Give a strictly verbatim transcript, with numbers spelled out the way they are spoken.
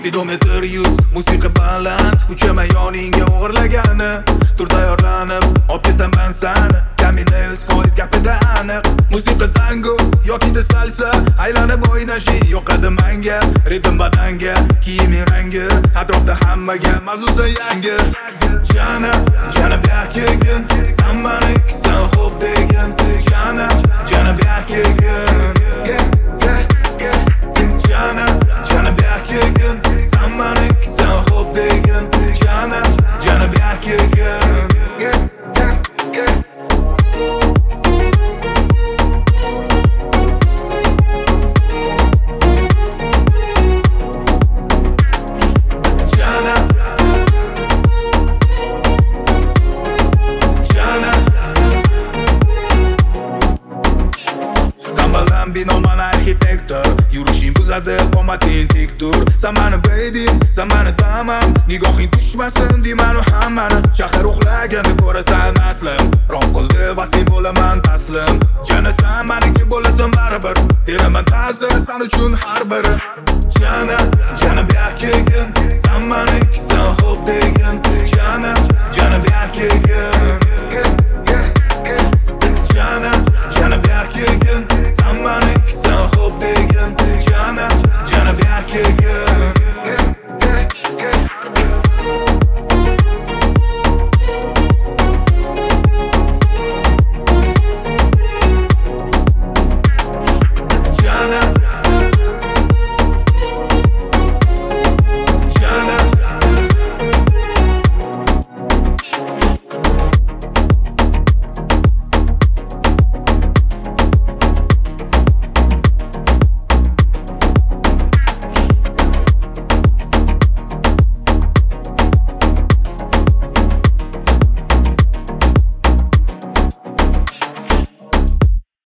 Speedometr yuz, musiqa baland, kuchama yoningga o'g'irlagani. Tur tayyorlanib, olib ketaman sani, kamina yuz foiz gapida aniq. Musiqa tango yoki salsa, aylanib o'ynashi yoqadi menga. Ritm badanga, kiyiming rangi, atrofda hammaga mazza yangi. Jana, jana buyakigin, sen meniki, sen xo'p degin. Jana, jana buyakigin, yeah, yeah, yeah. Jana, jana buyakigin, sen meniki, sen xo'p degin. Jana, jana buyakigin, yeah, yeah, yeah. Binoman arxitektor, yurishing buzadi qomating tik tur. Sen mani baby, sen mani tamam, nigohing tushmasin deymanu hammani. Shahar uxlaganda ko'rasan aslim, rom qildi va sen bo'laman taslim. Jana sen meniki bo'lasan baribir, beraman ta'zir sen uchun har biri. Jana, jana buyakigin, sen meniki, sen xo'p degin. Jana, jana buyakigin.